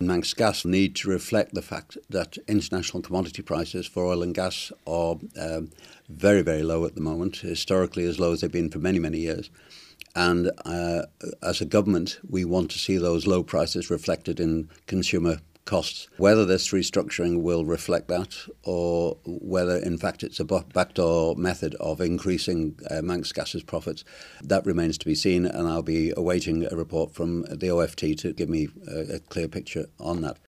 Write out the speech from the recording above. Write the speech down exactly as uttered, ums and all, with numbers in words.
Manx gas need to reflect the fact that international commodity prices for oil and gas are um, very, very low at the moment, historically as low as they've been for many, many years. And uh, as a government, we want to see those low prices reflected in consumer costs. Whether this restructuring will reflect that, or whether in fact it's a backdoor method of increasing uh, Manx Gas's profits, that remains to be seen, and I'll be awaiting a report from the O F T to give me a, a clear picture on that.